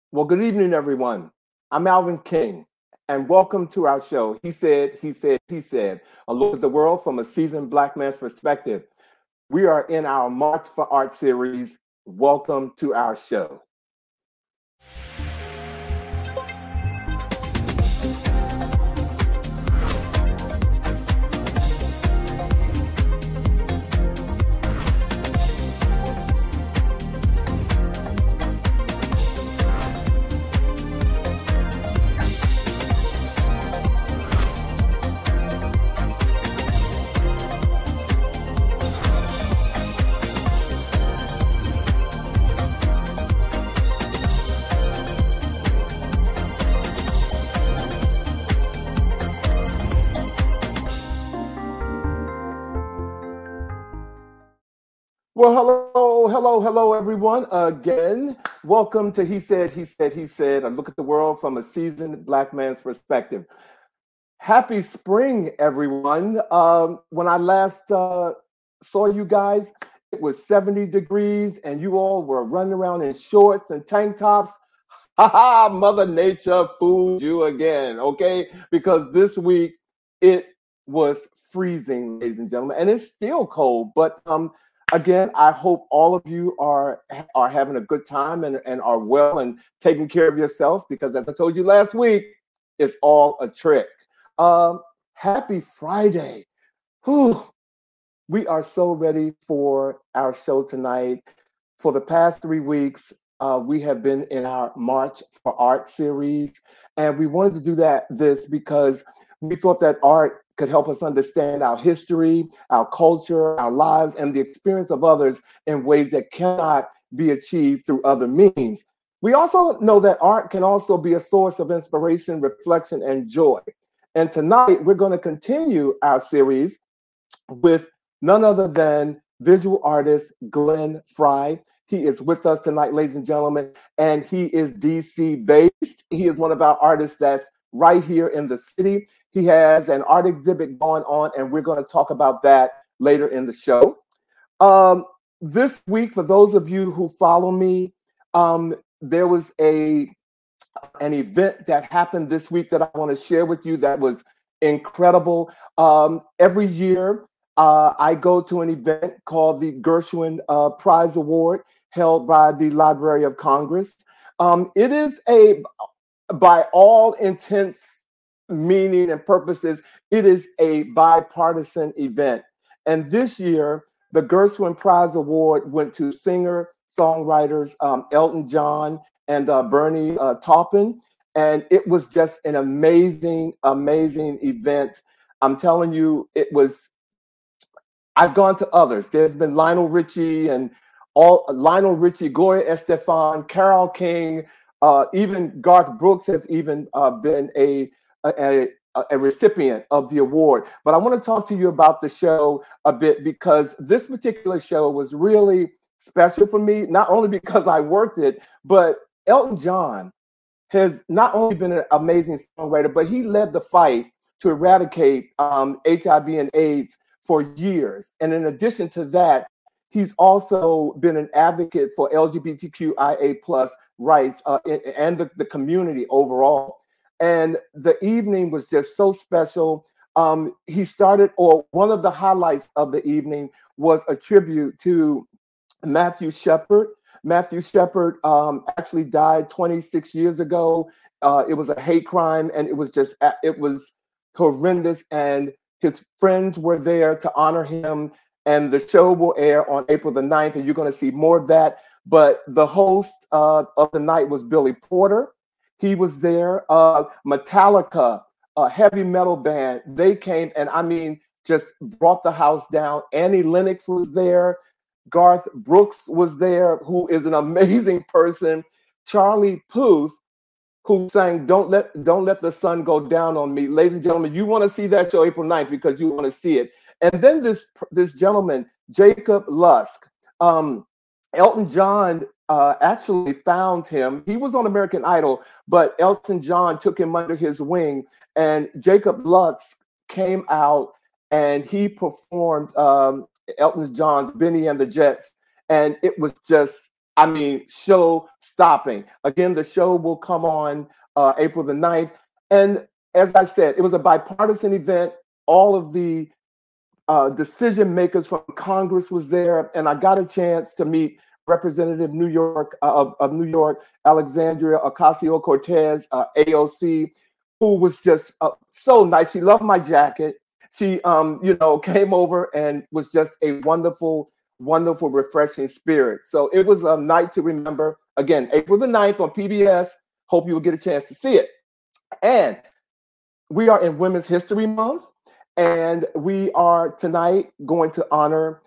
Well, good evening, everyone. I'm Alvin King, and welcome to our show. He said, a look at the world from a seasoned Black man's perspective. We are in our March for Art series. Welcome to our show. Well, hello, everyone. Again, welcome to He Said, a look at the world from a seasoned Black man's perspective. Happy spring, everyone. When I last saw you guys, it was 70 degrees and you all were running around in shorts and tank tops. Ha ha, Mother Nature fooled you again, okay? Because this week it was freezing, ladies and gentlemen, and it's still cold. But again, I hope all of you are having a good time and are well and taking care of yourself because, as I told you last week, it's all a trick. Um, Happy Friday. Whew. We are so ready for our show tonight. For the past 3 weeks, we have been in our March for Art series, and we wanted to do this because we thought that art could help us understand our history, our culture, our lives, and the experience of others in ways that cannot be achieved through other means. We also know that art can also be a source of inspiration, reflection, and joy. And tonight, we're going to continue our series with none other than visual artist Glenn Fry. He is with us tonight, ladies and gentlemen, and he is DC based. He is one of our artists that's right here in the city. He has an art exhibit going on, and we're going to talk about that later in the show. Um, this week, for those of you who follow me, there was an event that happened this week that I want to share with you that was incredible. Every year, I go to an event called the Gershwin Prize Award held by the Library of Congress. It is by all intents, meaning, and purposes, it is a bipartisan event. And this year, the Gershwin Prize Award went to singer songwriters Elton John and Bernie Taupin. And it was just an amazing event. I'm telling you, I've gone to others. There's been Lionel Richie and Lionel Richie, Gloria Estefan, Carole King, even Garth Brooks has even been a recipient of the award. But I want to talk to you about the show a bit because this particular show was really special for me, not only because I worked it, but Elton John has not only been an amazing songwriter, but he led the fight to eradicate HIV and AIDS for years. And in addition to that, he's also been an advocate for LGBTQIA plus rights and the community overall. And the evening was just so special. He started, or one of the highlights of the evening was a tribute to Matthew Shepard. Matthew Shepard actually died 26 years ago. It was a hate crime, and it was horrendous. And his friends were there to honor him. And the show will air on April the 9th, and you're going to see more of that. But the host of the night was Billy Porter. He was there. Metallica, a heavy metal band, they came and just brought the house down. Annie Lennox was there. Garth Brooks was there, who is an amazing person. Charlie Puth, who sang Don't Let the Sun Go Down on Me. Ladies and gentlemen, you want to see that show April 9th because you want to see it. And then this gentleman, Jacob Lusk, Elton John actually found him. He was on American Idol, but Elton John took him under his wing, and Jacob Lusk came out and he performed Elton John's Benny and the Jets, and it was just I mean, show stopping. Again, the show will come on April the 9th. And as I said, it was a bipartisan event. All of the decision makers from Congress was there, and I got a chance to meet Representative New York of New York, Alexandria Ocasio-Cortez, AOC, who was just so nice. She loved my jacket. She, came over and was just a wonderful, wonderful, refreshing spirit. So it was a night to remember. Again, April the 9th on PBS. Hope you will get a chance to see it. And we are in Women's History Month. And we are tonight going to honor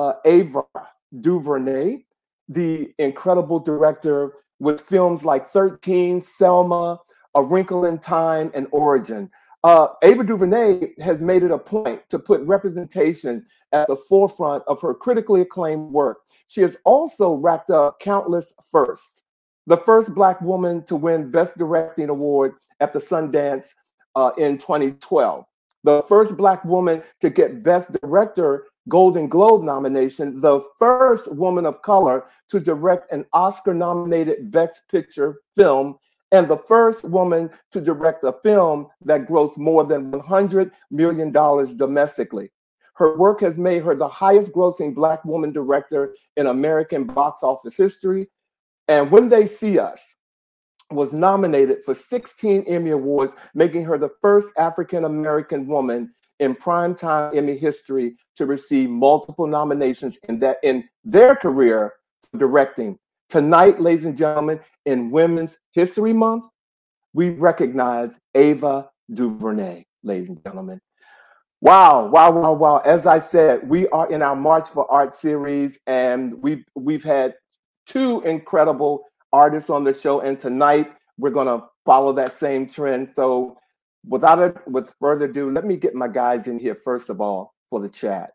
Ava DuVernay, the incredible director with films like 13, Selma, A Wrinkle in Time, and Origin. Ava DuVernay has made it a point to put representation at the forefront of her critically acclaimed work. She has also racked up countless firsts. The first Black woman to win Best Directing Award at the Sundance in 2012. The first Black woman to get Best Director Golden Globe nomination, the first woman of color to direct an Oscar-nominated Best Picture film, and the first woman to direct a film that grossed more than $100 million domestically. Her work has made her the highest-grossing Black woman director in American box office history. And When They See Us was nominated for 16 Emmy Awards, making her the first African-American woman in primetime Emmy history to receive multiple nominations in their career for directing. Tonight, ladies and gentlemen, in Women's History Month, we recognize Ava DuVernay, ladies and gentlemen. Wow, wow, wow, wow. As I said, we are in our March for Art series, and we've had two incredible artists on the show, and tonight we're going to follow that same trend. So with further ado, let me get my guys in here first of all for the chat.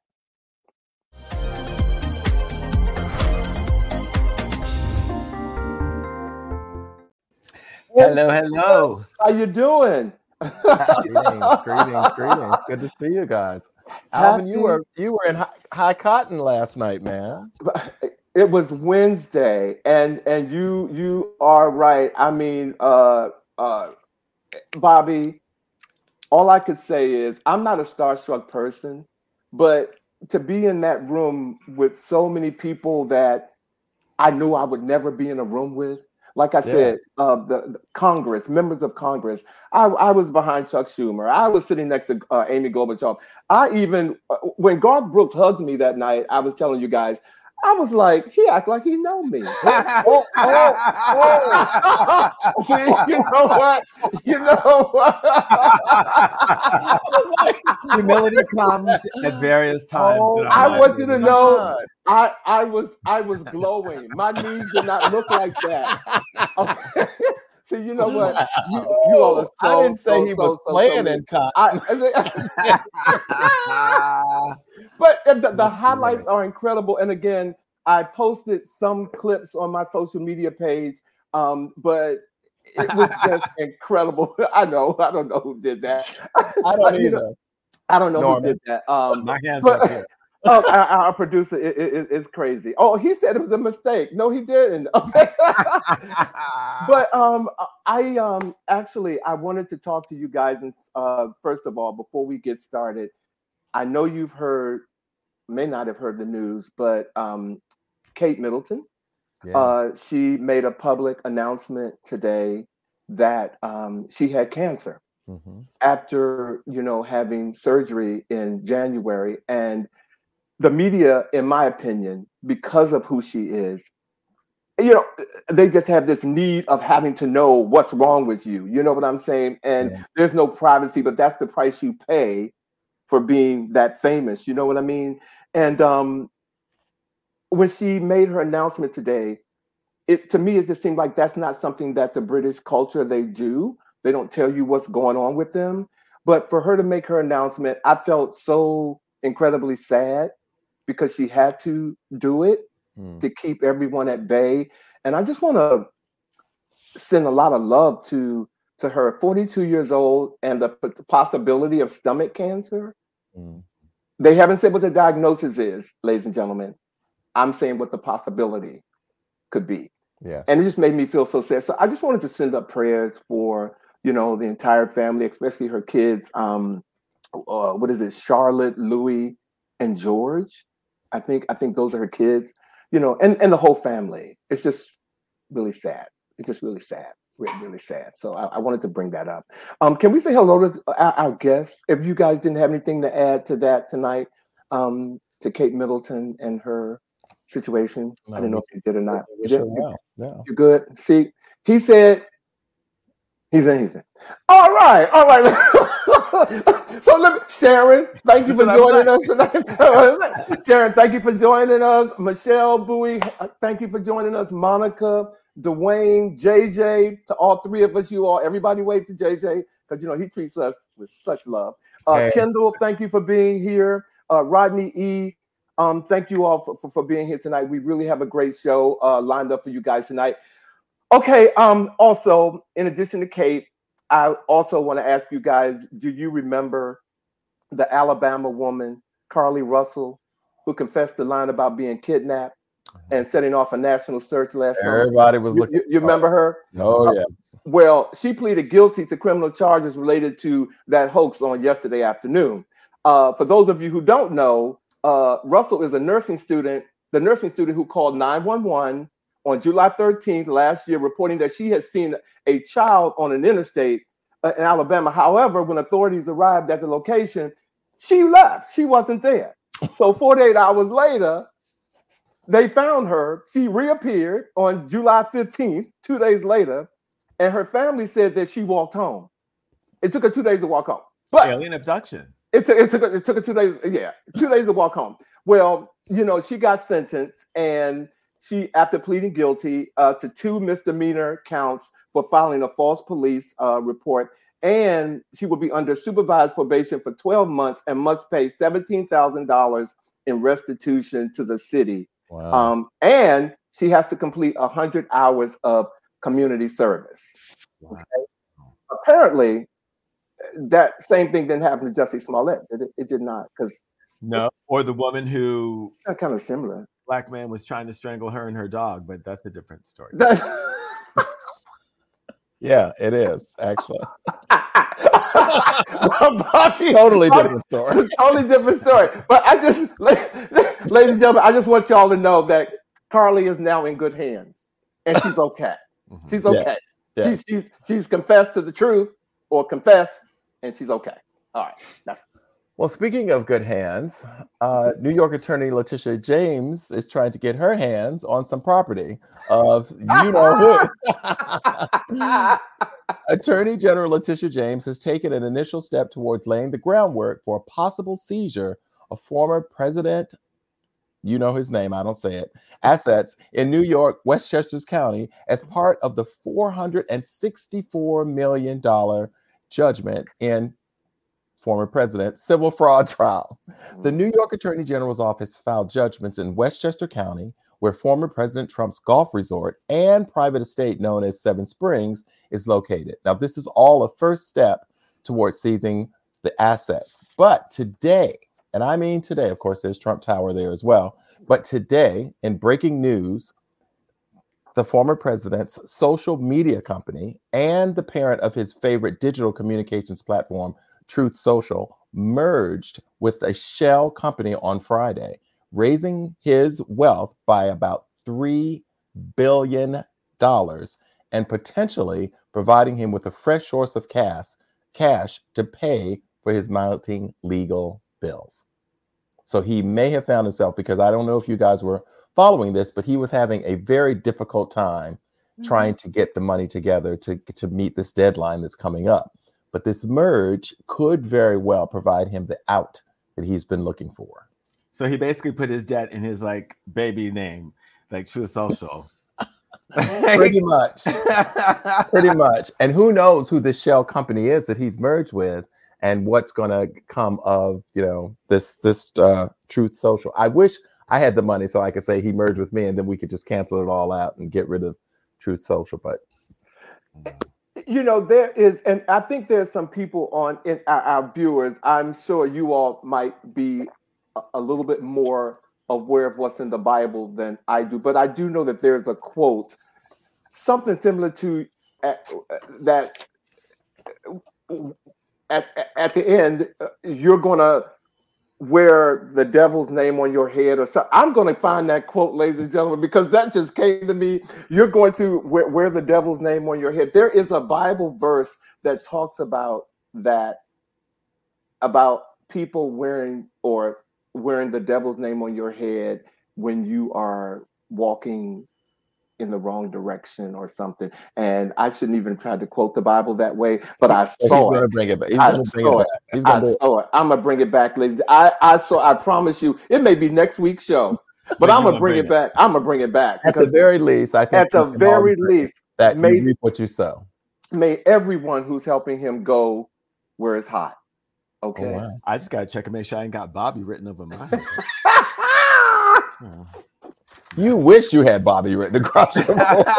Hello, hello. How you doing? Greetings. Good to see you guys. Alvin, you were in high cotton last night, man. It was Wednesday, and you are right. I mean, Bobby, all I could say is I'm not a starstruck person, but to be in that room with so many people that I knew I would never be in a room with, like I said, the Congress, members of Congress. I was behind Chuck Schumer. I was sitting next to Amy Klobuchar. I even, when Garth Brooks hugged me that night, I was telling you guys, I was like, he act like he know me. Oh. See, you know what? Humility comes at various times. I want you to know, I was glowing. My knees did not look like that. Okay. See, you know what? You all are I didn't say he was playing in cotton. But the highlights are incredible. And again, I posted some clips on my social media page, but it was just incredible. I don't know who did that. I don't either. I don't know Norman. Who did that. My hands are here. Our producer is crazy. Oh, he said it was a mistake. No, he didn't. Okay. But I wanted to talk to you guys, and first of all, before we get started, I know you've may not have heard the news, but Kate Middleton, she made a public announcement today that she had cancer after having surgery in January, and the media, in my opinion, because of who she is, they just have this need of having to know what's wrong with you. You know what I'm saying? And there's no privacy, but that's the price you pay for being that famous. You know what I mean? And when she made her announcement today, to me, it just seemed like that's not something that the British culture, they do. They don't tell you what's going on with them. But for her to make her announcement, I felt so incredibly sad, because she had to do it to keep everyone at bay. And I just want to send a lot of love to her, 42 years old, and the possibility of stomach cancer. They haven't said what the diagnosis is, ladies and gentlemen. I'm saying what the possibility could be. Yeah. And it just made me feel so sad. So I just wanted to send up prayers for, the entire family, especially her kids. What is it? Charlotte, Louis, and George. I think those are her kids, and the whole family. It's just really sad. It's just really sad. Really, really sad. So I wanted to bring that up. Can we say hello to our guests? If you guys didn't have anything to add to that tonight, to Kate Middleton and her situation. No, I didn't know if you did or not. Yeah. You good? See, he said, he's in. All right. So Sharon, thank you for joining us tonight. Sharon, thank you for joining us. Michelle Bowie, thank you for joining us. Monica, Dwayne, JJ, to all three of us, everybody wave to JJ because he treats us with such love. Hey. Kendall, thank you for being here. Rodney E. Thank you all for being here tonight. We really have a great show lined up for you guys tonight. Okay. Also, in addition to Kate, I also want to ask you guys, do you remember the Alabama woman, Carly Russell, who confessed to lying about being kidnapped and setting off a national search last summer? Everybody was looking. You remember her? Oh, yeah. Well, she pleaded guilty to criminal charges related to that hoax on yesterday afternoon. For those of you who don't know, Russell is a nursing student, the nursing student who called 911 on July 13th last year, reporting that she had seen a child on an interstate in Alabama. However, when authorities arrived at the location, she left. She wasn't there. So 48 hours later, they found her. She reappeared on July 15th, 2 days later, and her family said that she walked home. It took her 2 days to walk home. But alien abduction. It took her 2 days. Yeah, 2 days to walk home. Well, she got sentenced, and she, after pleading guilty to 2 misdemeanor counts for filing a false police report, and she will be under supervised probation for 12 months and must pay $17,000 in restitution to the city. Wow. And she has to complete 100 hours of community service. Wow. Okay? Apparently, that same thing didn't happen to Jussie Smollett. It did not, because no, or the woman who kind of similar. Black man was trying to strangle her and her dog, but that's a different story. Yeah, it is actually. Bobby, totally different story. Totally different story. But I just, ladies and gentlemen, I just want y'all to know that Carly is now in good hands, and she's okay. She's okay. Yes. She's confessed to the truth, or confessed, and she's okay. All right. Well, speaking of good hands, New York attorney Letitia James is trying to get her hands on some property of who. Attorney General Letitia James has taken an initial step towards laying the groundwork for a possible seizure of former President, his name, I don't say it, assets in New York, Westchester County, as part of the $464 million judgment in former president civil fraud trial. The New York Attorney General's office filed judgments in Westchester County, where former President Trump's golf resort and private estate known as Seven Springs is located. Now, this is all a first step towards seizing the assets. But today, and I mean today, of course, there's Trump Tower there as well. But today, in breaking news, the former president's social media company and the parent of his favorite digital communications platform, Truth Social, merged with a shell company on Friday, raising his wealth by about $3 billion and potentially providing him with a fresh source of cash to pay for his mounting legal bills. So he may have found himself, because I don't know if you guys were following this, but he was having a very difficult time trying to get the money together to meet this deadline that's coming up. But this merge could very well provide him the out that he's been looking for. So he basically put his debt in his baby name, Truth Social. Pretty much. Pretty much. And who knows who this shell company is that he's merged with and what's going to come of, this Truth Social. I wish I had the money so I could say he merged with me and then we could just cancel it all out and get rid of Truth Social. But there is, and I think there's some people in our viewers, I'm sure you all might be a little bit more aware of what's in the Bible than I do, but I do know that there's a quote, something similar to that at the end, you're going to wear the devil's name on your head or something. I'm going to find that quote, ladies and gentlemen, because that just came to me. You're going to wear the devil's name on your head. There is a Bible verse that talks about that, about people wearing the devil's name on your head when you are walking in the wrong direction or something. And I shouldn't even try to quote the Bible that way, but I saw He's going to bring it back. He's going to bring it back. He's going to saw it. I'm going to bring it back, ladies. I promise you, it may be next week's show, but I'm going to bring it back. I'm going to bring it back. At the very least, I think at the very least, that you reap what you sow. May everyone who's helping him go where it's hot. Okay. Oh, wow. I just got to check and make sure I ain't got Bobby written over my head. You wish you had Bobby written across your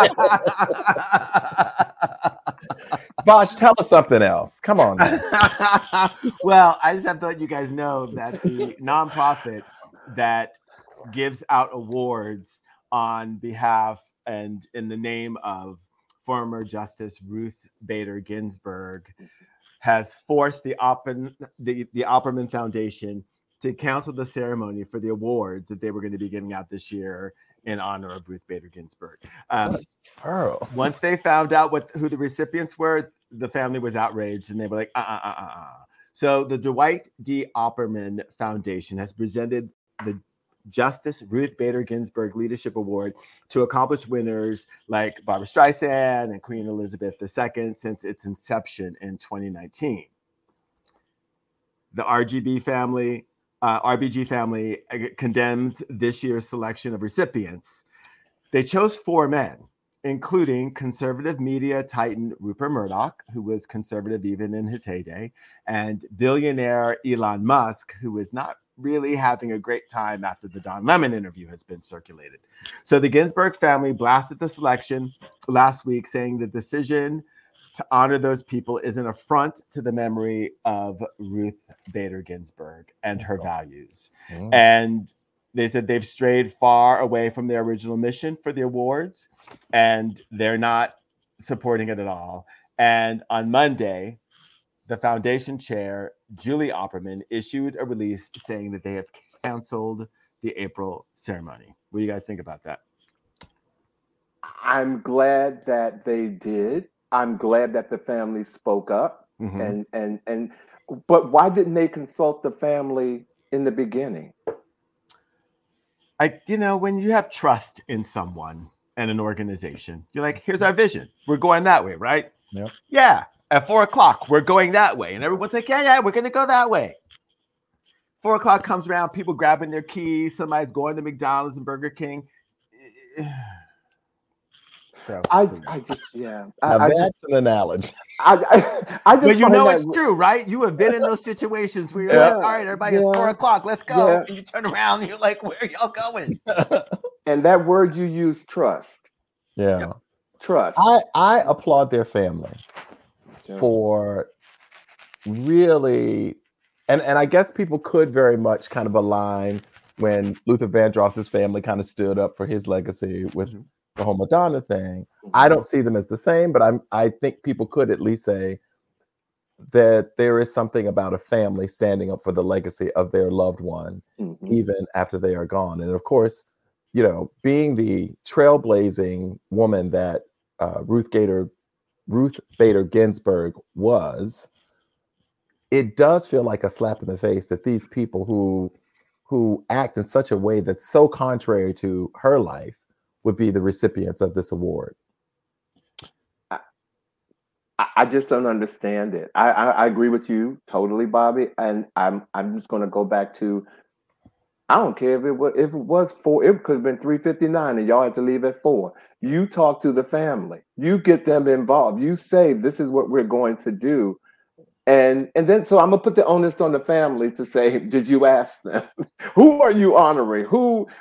Bosh, tell us something else. Come on. Well, I just have to let you guys know that the nonprofit that gives out awards on behalf and in the name of former Justice Ruth Bader Ginsburg has forced the Opperman Foundation to cancel the ceremony for the awards that they were going to be giving out this year in honor of Ruth Bader Ginsburg. Once they found out who the recipients were, the family was outraged and they were like, So the Dwight D. Opperman Foundation has presented the Justice Ruth Bader Ginsburg Leadership Award to accomplished winners like Barbara Streisand and Queen Elizabeth II since its inception in 2019. The RBG family condemns this year's selection of recipients. They chose 4 men, including conservative media titan Rupert Murdoch, who was conservative even in his heyday, and billionaire Elon Musk, who is not really having a great time after the Don Lemon interview has been circulated. So the Ginsburg family blasted the selection last week, saying the decision to honor those people is an affront to the memory of Ruth Bader Ginsburg and her values. And they said they've strayed far away from their original mission for the awards, and they're not supporting it at all. And on Monday, the foundation chair, Julie Opperman, issued a release saying that they have canceled the April ceremony. What do you guys think about that? I'm glad that they did. I'm glad that the family spoke up. But why didn't they consult the family in the beginning? When you have trust in someone and an organization, you're like, here's our vision. We're going that way, right? Yep. Yeah. At 4:00, we're going that way. And everyone's like, yeah, we're going to go that way. 4:00 comes around, people grabbing their keys. Somebody's going to McDonald's and Burger King. So that's an analogy. But you know it's true, right? You have been in those situations where you're like, all right, everybody, it's 4:00, let's go. Yeah. And you turn around and you're like, where are y'all going? And that word you use, trust. Yeah. Yep. Trust. I applaud their family for really, and I guess people could very much kind of align when Luther Vandross's family kind of stood up for his legacy with the whole Madonna thing. I don't see them as the same, but I think people could at least say that there is something about a family standing up for the legacy of their loved one, even after they are gone. And of course, being the trailblazing woman that Ruth Bader Ginsburg was, it does feel like a slap in the face that these people who act in such a way that's so contrary to her life would be the recipients of this award. I just don't understand it. I agree with you totally, Bobby. And I'm just going to go back to, I don't care if it was 4, it could have been 3:59 and y'all had to leave at 4. You talk to the family, you get them involved. You say, this is what we're going to do. And then, so I'm gonna put the onus on the family to say, did you ask them? Who are you honoring? Who's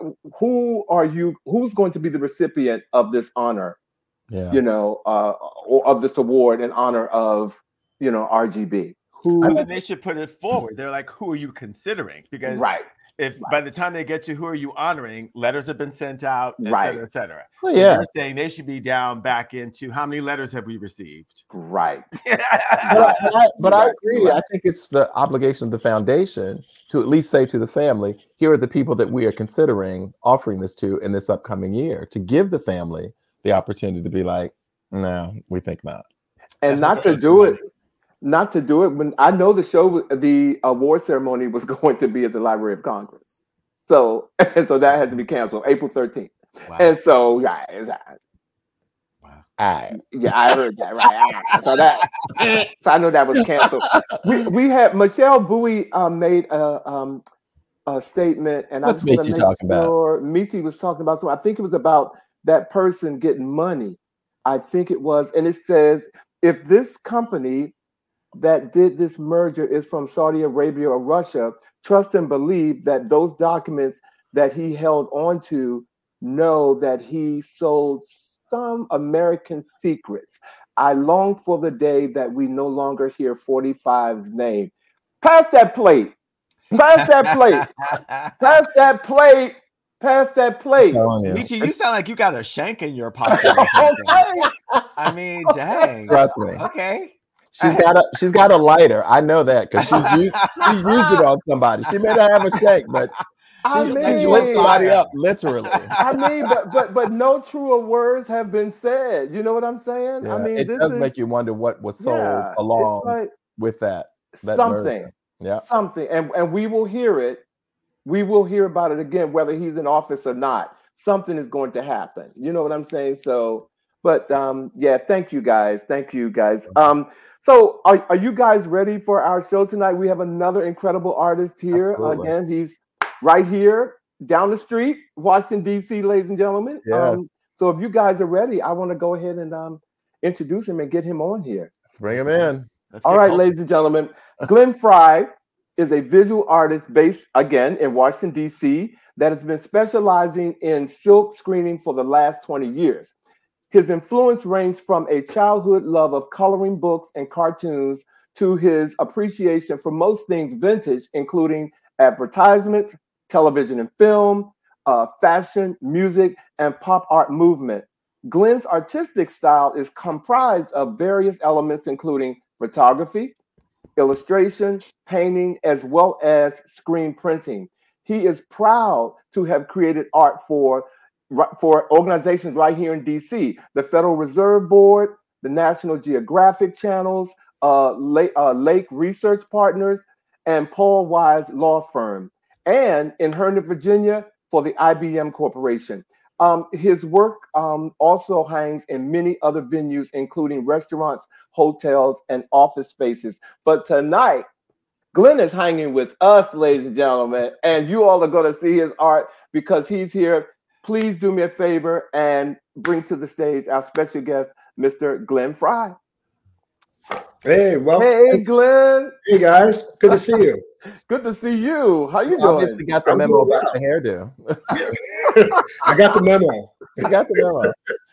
going to be the recipient of this honor? Or of this award in honor of, RGB. I mean, they should put it forward. They're like, who are you considering? Because if by the time they get to who are you honoring, letters have been sent out, et Right. cetera, et cetera. Well, So yeah. you're saying they should be down back into how many letters have we received? Right. But I agree. Right. I think it's the obligation of the foundation to at least say to the family, here are the people that we are considering offering this to in this upcoming year, to give the family the opportunity to be like, no, we think not. And not to do it when I know the award ceremony was going to be at the Library of Congress. So that had to be canceled April 13th. Wow. And so, yeah, I heard that, right? So I know that was canceled. We had Michelle Bowie made a statement, and What's I just want to Michi make talking about? sure Michi was talking about something. I think it was about that person getting money. I think it was, and it says if this company that did this merger is from Saudi Arabia or Russia, trust and believe that those documents that he held on to know that he sold some American secrets. I long for the day that we no longer hear 45's name. Pass that plate. Pass that plate. Pass that plate. Pass that plate. Michi, you sound like you got a shank in your pocket. I mean, dang. Trust me. Okay. She's got a lighter. I know that because she's used it on somebody. She may not have a shake, but she lit somebody up literally. I mean, but no truer words have been said. You know what I'm saying? Yeah, I mean, it does make you wonder what was sold along with that something. merger. Yeah, something, and we will hear it. We will hear about it again, whether he's in office or not. Something is going to happen. You know what I'm saying? So, but yeah, thank you guys. Thank you guys. So are you guys ready for our show tonight? We have another incredible artist here. Absolutely. Again, he's right here down the street, Washington, D.C., ladies and gentlemen. Yes. So if you guys are ready, I want to go ahead and introduce him and get him on here. Let's bring him in. All right, ladies and gentlemen. Glenn Frey is a visual artist based, again, in Washington, D.C., that has been specializing in silk screening for the last 20 years. His influence ranged from a childhood love of coloring books and cartoons to his appreciation for most things vintage, including advertisements, television and film, fashion, music, and pop art movement. Glenn's artistic style is comprised of various elements, including photography, illustration, painting, as well as screen printing. He is proud to have created art for organizations right here in DC, the Federal Reserve Board, the National Geographic Channels, Lake Research Partners, and Paul Wise Law Firm, and in Herndon, Virginia, for the IBM Corporation. His work also hangs in many other venues, including restaurants, hotels, and office spaces. But tonight, Glenn is hanging with us, ladies and gentlemen, and you all are going to see his art because he's here. Please do me a favor and bring to the stage our special guest, Mr. Glenn Frey. Hey, well, hey, Glenn. Hey, guys. Good to see you. Good to see you. How you doing? Obviously got the memo about the hairdo. I got the memo. You got the memo.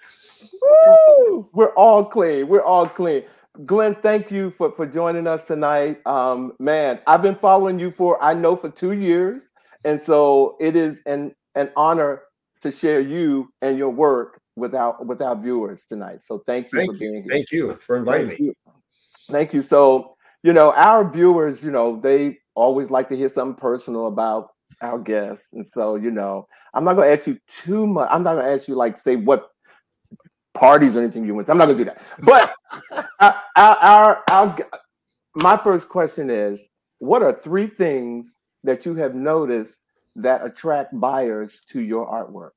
Woo! We're all clean. We're all clean. Glenn, thank you for joining us tonight. Man, I've been following you for 2 years. And so it is an honor to share you and your work with our viewers tonight. So thank you for being here. Thank you for inviting me. Thank you. So, our viewers, they always like to hear something personal about our guests. And so, I'm not going to ask you too much. I'm not going to ask you say what parties or anything you went to. I'm not going to do that. But my first question is, what are 3 things that you have noticed that attract buyers to your artwork?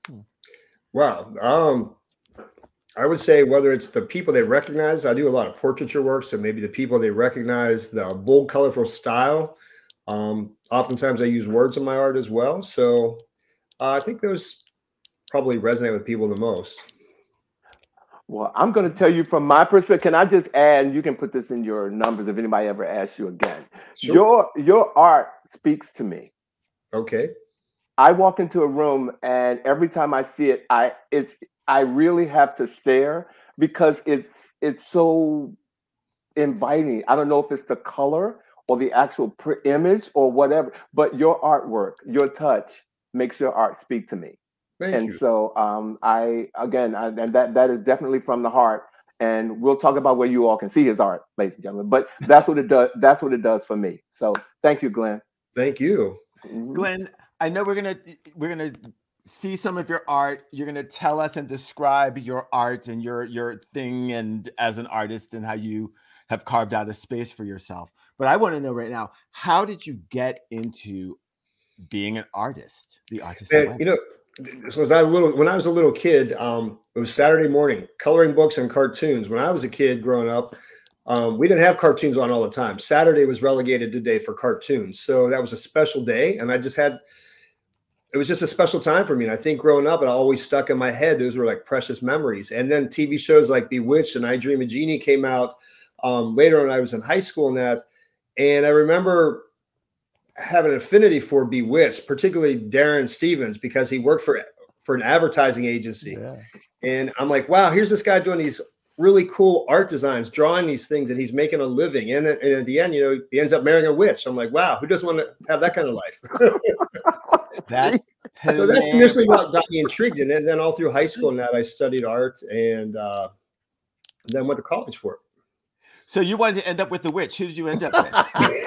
Wow. I would say whether it's the people they recognize, I do a lot of portraiture work. So maybe the people they recognize, the bold, colorful style. Oftentimes I use words in my art as well. So I think those probably resonate with people the most. Well, I'm going to tell you from my perspective. Can I just add, and you can put this in your numbers if anybody ever asks you again. Sure. Your art speaks to me. Okay. I walk into a room and every time I see it, I really have to stare because it's so inviting. I don't know if it's the color or the actual image or whatever, but your artwork, your touch makes your art speak to me. Thank you. So and that is definitely from the heart. And we'll talk about where you all can see his art, ladies and gentlemen. But that's what it does. That's what it does for me. So thank you, Glenn. Thank you, Glenn. I know we're gonna see some of your art. You're gonna tell us and describe your art and your thing, and as an artist, and how you have carved out a space for yourself. But I want to know right now, how did you get into being an artist? The artist. And, you know, when I was a little kid, it was Saturday morning, coloring books and cartoons. When I was a kid growing up, we didn't have cartoons on all the time. Saturday was relegated today for cartoons. So that was a special day. And it was just a special time for me. And I think growing up, it always stuck in my head. Those were like precious memories. And then TV shows like Bewitched and I Dream of Jeannie came out later when I was in high school and that. And I remember have an affinity for Bewitched, particularly Darren Stevens, because he worked for an advertising agency. Yeah. And I'm like, wow, here's this guy doing these really cool art designs, drawing these things, and he's making a living. And at the end, you know, he ends up marrying a witch. I'm like, wow, who doesn't want to have that kind of life? So that's initially what got me intrigued in it. And then all through high school and that, I studied art and then went to college for it. So you wanted to end up with the witch. Who did you end up with?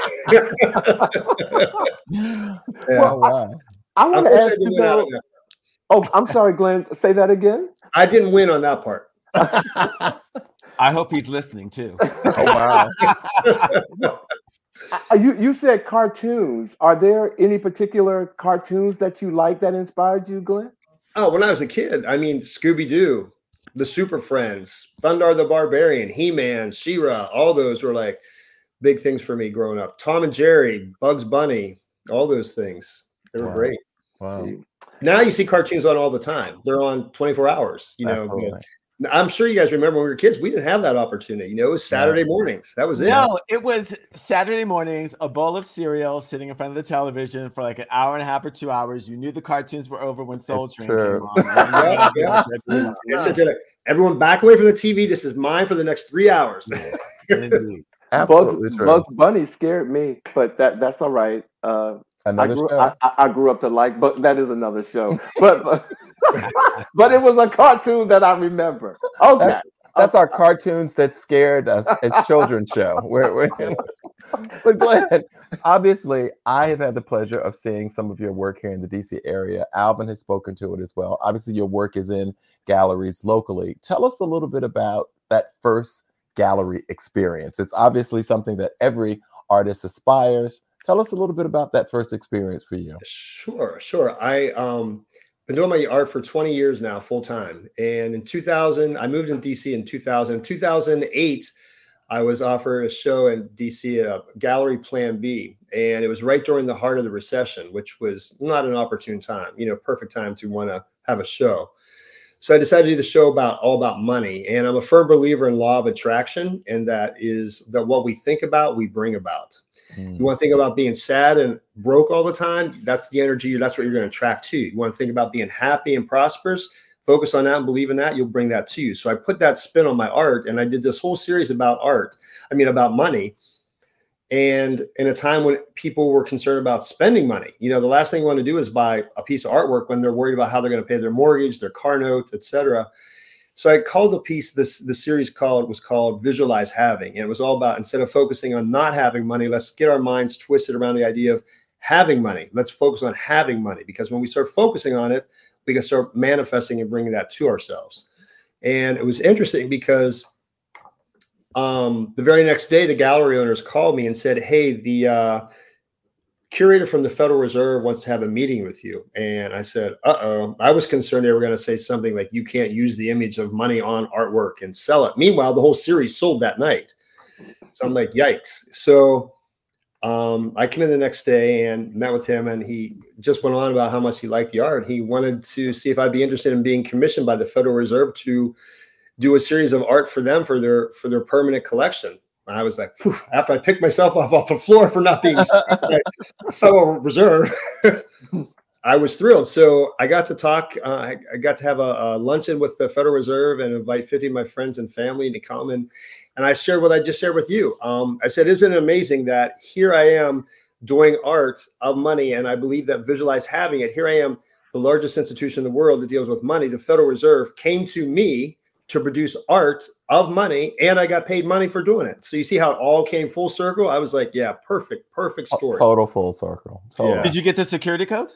Well, wow. I want to ask you though. Oh, I'm sorry, Glenn. Say that again. I didn't win on that part. I hope he's listening too. Oh, wow. You said cartoons. Are there any particular cartoons that you like that inspired you, Glenn? Oh, when I was a kid, I mean, Scooby-Doo, the Super Friends, Thundar the Barbarian, He-Man, She-Ra, all those were like big things for me growing up. Tom and Jerry, Bugs Bunny, all those things. They were great. Wow. Now you see cartoons on all the time. They're on 24 hours, you know. I'm sure you guys remember when we were kids, we didn't have that opportunity. You know, it was Saturday mornings. That was it. No, it was Saturday mornings, a bowl of cereal sitting in front of the television for like an hour and a half or 2 hours. You knew the cartoons were over when Soul Train came on. Everyone back away from the TV. This is mine for the next 3 hours. Absolutely true. Bugs Bunny scared me, but that's all right. I grew up to like, but that is another show. But but it was a cartoon that I remember. Okay, that's our cartoons that scared us as children's show. But Glenn, obviously, I have had the pleasure of seeing some of your work here in the DC area. Alvin has spoken to it as well. Obviously, your work is in galleries locally. Tell us a little bit about that first gallery experience. It's obviously something that every artist aspires. Tell us a little bit about that first experience for you. Sure. I been doing my art for 20 years now, full time. And in 2000, I moved in DC in 2000. In 2008, I was offered a show in DC at a Gallery Plan B. And it was right during the heart of the recession, which was not an opportune time, you know, perfect time to want to have a show. So I decided to do the show all about money. And I'm a firm believer in law of attraction. And that is that what we think about, we bring about. You want to think about being sad and broke all the time. That's the energy. That's what you're going to attract to. You want to think about being happy and prosperous. Focus on that and believe in that. You'll bring that to you. So I put that spin on my art, and I did this whole series about about money. And in a time when people were concerned about spending money, you know, the last thing you want to do is buy a piece of artwork when they're worried about how they're going to pay their mortgage, their car note, etc. So I called the piece, the series was called Visualize Having. And it was all about, instead of focusing on not having money, let's get our minds twisted around the idea of having money. Let's focus on having money, because when we start focusing on it, we can start manifesting and bringing that to ourselves. And it was interesting because the very next day, the gallery owners called me and said, hey, the curator from the Federal Reserve wants to have a meeting with you. And I said, I was concerned they were going to say something like, you can't use the image of money on artwork and sell it. Meanwhile, the whole series sold that night. So I'm like, yikes. So I came in the next day and met with him, and he just went on about how much he liked the art. He wanted to see if I'd be interested in being commissioned by the Federal Reserve to do a series of art for them for their permanent collection. And I was like, whew, after I picked myself up off the floor for not being by the Federal Reserve, I was thrilled. So I got to talk. I got to have a luncheon with the Federal Reserve and invite 50 of my friends and family to come. And I shared what I just shared with you. I said, isn't it amazing that here I am doing art of money? And I believe that Visualize having it. Here I am, the largest institution in the world that deals with money. The Federal Reserve came to me to produce art of money, and I got paid money for doing it. So you see how it all came full circle? I was like, yeah, perfect story. Total full circle. Total. Yeah. Did you get the security codes?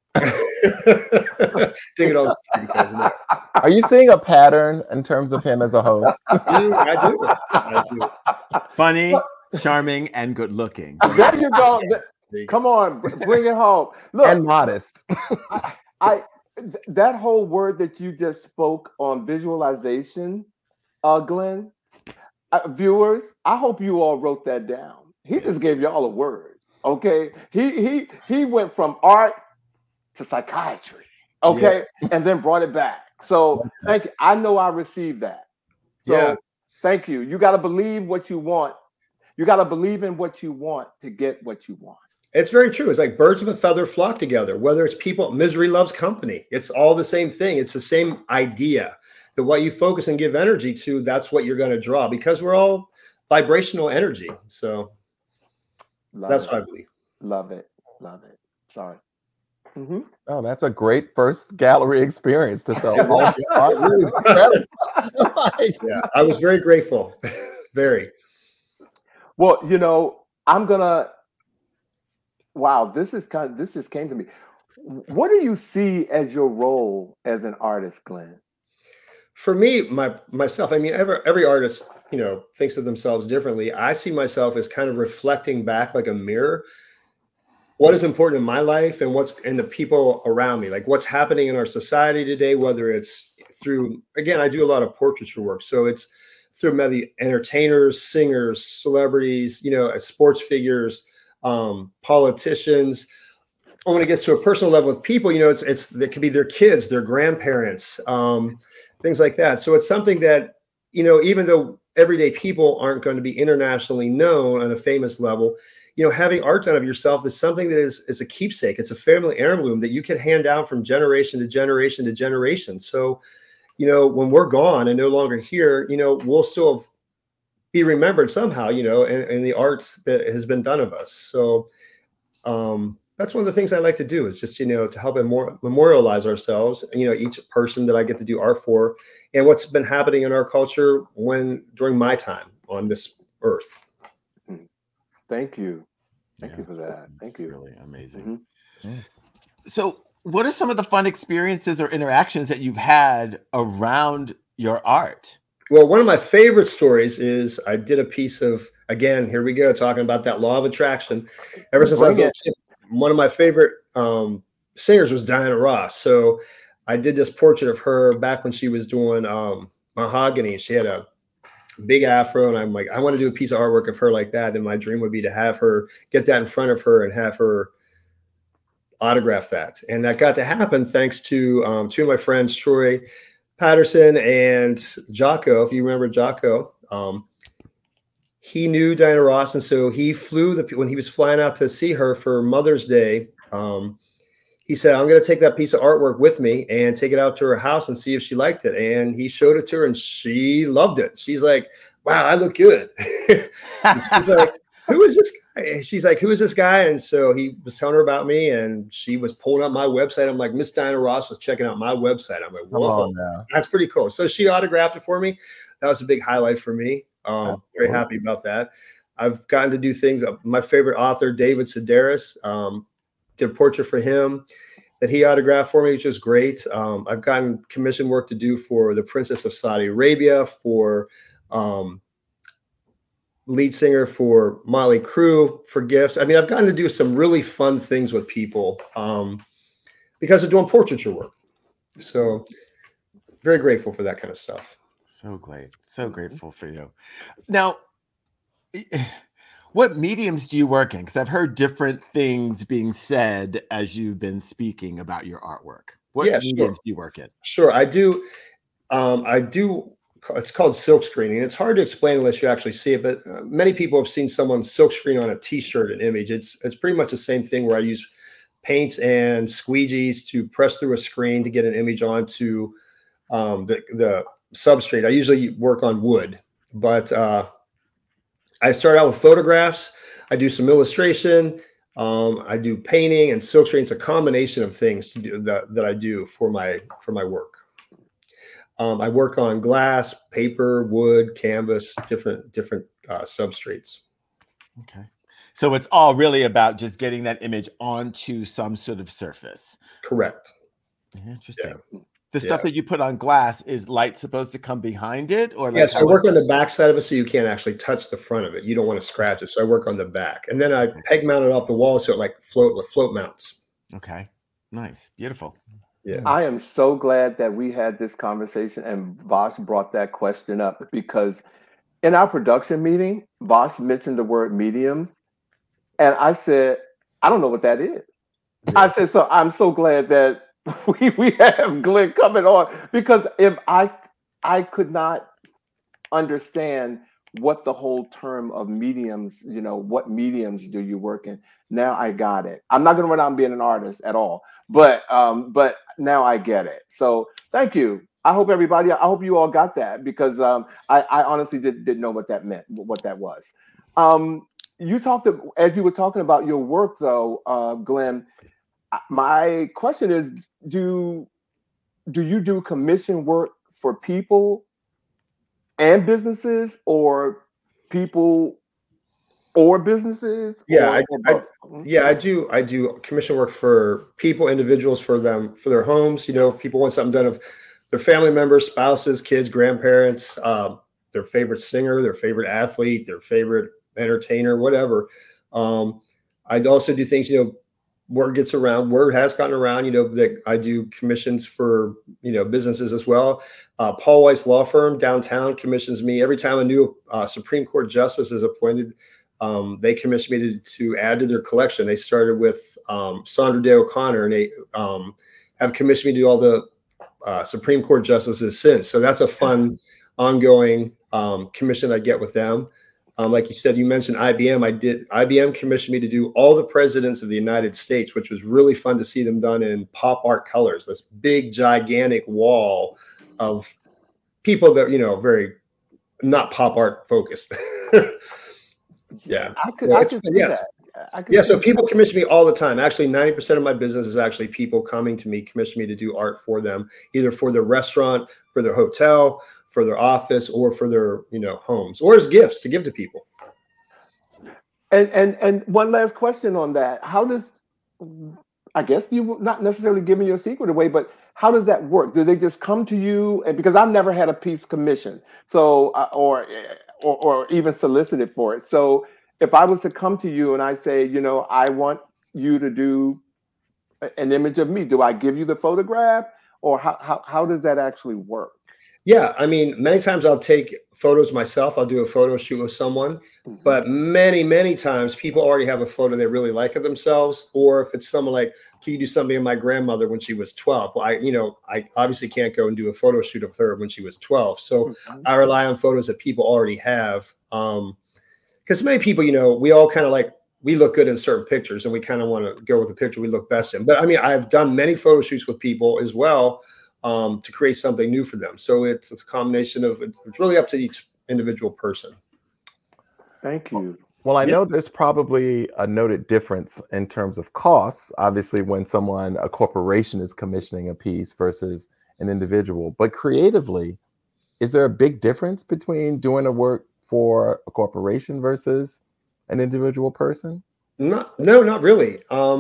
Taking all the security codes in there. Are you seeing a pattern in terms of him as a host? I do. Funny, charming, and good looking. There you go. Come on, bring it home. Look, And modest. that whole word that you just spoke on visualization, Glenn, viewers, I hope you all wrote that down. He just gave y'all a word. Okay, he went from art to psychiatry. Okay, and then brought it back. So thank you. I know I received that. So thank you. You got to believe what you want. You got to believe in what you want to get what you want. It's very true. It's like birds of a feather flock together. Whether it's people, misery loves company. It's all the same thing. It's the same idea that what you focus and give energy to, that's what you're going to draw, because we're all vibrational energy. So that's what I believe. Love it. Love it. Sorry. Mm-hmm. Oh, that's a great first gallery experience to sell all of your art. Really incredible. Yeah, I was very grateful. Very. Well, you know, I'm gonna. Wow, this just came to me. What do you see as your role as an artist, Glenn? For me, myself, I mean, every artist, you know, thinks of themselves differently. I see myself as kind of reflecting back like a mirror. What is important in my life and what's in the people around me, like what's happening in our society today, whether it's through, again, I do a lot of portraiture work. So it's through maybe entertainers, singers, celebrities, you know, sports figures, politicians. When it gets to a personal level with people, you know, it could be their kids, their grandparents, things like that. So it's something that, you know, even though everyday people aren't going to be internationally known on a famous level, you know, having art done of yourself is something that is a keepsake. It's a family heirloom that you can hand down from generation to generation to generation. So, you know, when we're gone and no longer here, you know, we'll still be remembered somehow, you know, in the art that has been done of us. So that's one of the things I like to do, is just, you know, to help memorialize ourselves, you know, each person that I get to do art for, and what's been happening in our culture during my time on this earth. Thank you. Thank you for that. Thank you. Really amazing. Mm-hmm. So what are some of the fun experiences or interactions that you've had around your art? Well, one of my favorite stories is I did a piece of, again, here we go, talking about that law of attraction. Ever since I was a kid, one of my favorite singers was Diana Ross. So I did this portrait of her back when she was doing Mahogany. She had a big afro, and I'm like, I want to do a piece of artwork of her like that. And my dream would be to have her, get that in front of her and have her autograph that. And that got to happen thanks to two of my friends, Troy Patterson and Jocko. If you remember Jocko, he knew Diana Ross. And so he flew when he was flying out to see her for Mother's Day, he said, I'm going to take that piece of artwork with me and take it out to her house and see if she liked it. And he showed it to her and she loved it. She's like, wow, I look good. She's like, who is this guy? She's like, who is this guy? And so he was telling her about me, and she was pulling up my website. I'm like, Miss Diana Ross was checking out my website. I'm like, whoa, that's pretty cool. So she autographed it for me. That was a big highlight for me. Very happy about that. I've gotten to do things. My favorite author, David Sedaris, did a portrait for him that he autographed for me, which is great. I've gotten commission work to do for the Princess of Saudi Arabia, for lead singer for Motley Crue, for gifts. I mean, I've gotten to do some really fun things with people because of doing portraiture work. So very grateful for that kind of stuff. So great. So grateful for you. Now, what mediums do you work in? Because I've heard different things being said as you've been speaking about your artwork. What mediums do you work in? Sure, I do. It's called silk screening. It's hard to explain unless you actually see it, but many people have seen someone silk screen on a T-shirt, an image. It's pretty much the same thing, where I use paints and squeegees to press through a screen to get an image onto the substrate. I usually work on wood, but I start out with photographs. I do some illustration. I do painting and silk screen. It's a combination of things to do that I do for my work. I work on glass, paper, wood, canvas, different substrates. Okay. So it's all really about just getting that image onto some sort of surface. Correct. Interesting. Yeah. The stuff that you put on glass, is light supposed to come behind it? Or like yes, I work on the back side of it so you can't actually touch the front of it. You don't want to scratch it. So I work on the back. And then I peg mount it off the wall so it like float mounts. Okay. Nice. Beautiful. Yeah. I am so glad that we had this conversation and Vosh brought that question up, because in our production meeting, Vosh mentioned the word mediums. And I said, I don't know what that is. Yeah. I said, so I'm so glad that we have Glenn coming on, because if I could not understand what the whole term of mediums, what mediums do you work in? Now I got it. I'm not going to run out and being an artist at all, but now I get it. So thank you. I hope you all got that, because I honestly didn't know what that meant, what that was. You talked, as you were talking about your work though, Glenn, my question is, do you do commission work for people and businesses, or people or businesses? Yeah, I do commission work for people, individuals, for their homes. If people want something done of their family members, spouses, kids, grandparents, their favorite singer, their favorite athlete, their favorite entertainer, whatever. I'd also do things, word has gotten around, that I do commissions for, businesses as well. Paul Weiss Law Firm downtown commissions me every time a new Supreme Court justice is appointed. They commission me to add to their collection. They started with Sandra Day O'Connor, and they have commissioned me to do all the Supreme Court justices since. So that's a fun, ongoing commission I get with them. Like you said, you mentioned IBM. IBM commissioned me to do all the presidents of the United States, which was really fun to see them done in pop art colors. This big, gigantic wall of people that, very not pop art focused. Yeah. I could see that. So people commission me all the time. Actually, 90% of my business is actually people coming to me, commission me to do art for them, either for their restaurant, for their hotel, for their office, or for their, homes, or as gifts to give to people. And one last question on that. How does, I guess you not necessarily giving your secret away, but how does that work? Do they just come to you? And because I've never had a piece commissioned, so or even solicited for it. So if I was to come to you and I say, I want you to do an image of me, do I give you the photograph, or how does that actually work? Yeah, I mean, many times I'll take photos myself. I'll do a photo shoot with someone, but many, many times people already have a photo they really like of themselves. Or if it's someone like, can you do something of my grandmother when she was 12? Well, I obviously can't go and do a photo shoot of her when she was 12. So I rely on photos that people already have. Because many people, we all kind of we look good in certain pictures, and we kind of want to go with the picture we look best in. But I mean, I've done many photo shoots with people as well, to create something new for them. So it's a combination of, it's really up to each individual person. Thank you. Well, I know there's probably a noted difference in terms of costs, obviously, when a corporation is commissioning a piece versus an individual. But creatively, is there a big difference between doing a work for a corporation versus an individual person? No, not really.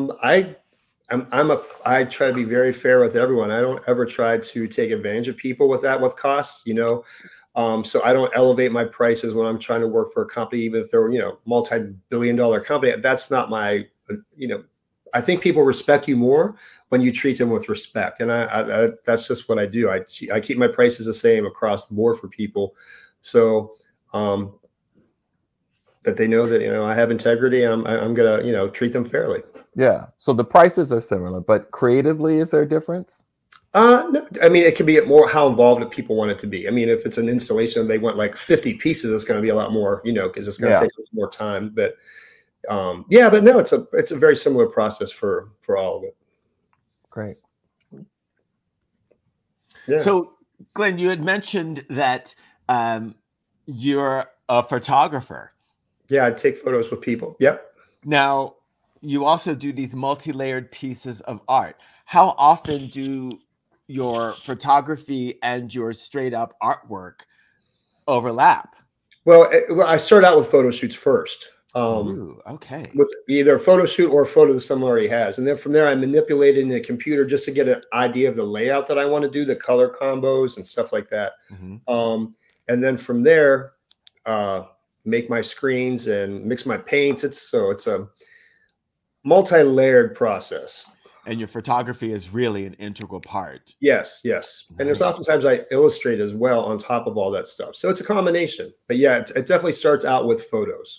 I try to be very fair with everyone. I don't ever try to take advantage of people with costs, so I don't elevate my prices when I'm trying to work for a company, even if they're, multi-billion-dollar company. That's not my, I think people respect you more when you treat them with respect. And I that's just what I do. I keep my prices the same across the board for people. So, that they know that, I have integrity, and I'm going to, treat them fairly. Yeah. So the prices are similar, but creatively, is there a difference? No, I mean, it can be more how involved if people want it to be. I mean, if it's an installation, they want 50 pieces, it's going to be a lot more, because it's going to take more time. But Yeah, but no, it's a very similar process for all of it. Great. Yeah. So, Glenn, you had mentioned that you're a photographer. Yeah, I take photos with people. Yep. Now, you also do these multi-layered pieces of art. How often do your photography and your straight up artwork overlap? Well, I started out with photo shoots first. Ooh, okay. With either a photo shoot or a photo that someone already has. And then from there, I manipulated in a computer just to get an idea of the layout that I want to do, the color combos and stuff like that. Mm-hmm. And then from there, make my screens and mix my paints. It's a multi-layered process. And your photography is really an integral part. Yes. And there's oftentimes I illustrate as well on top of all that stuff. So it's a combination. But yeah, it definitely starts out with photos.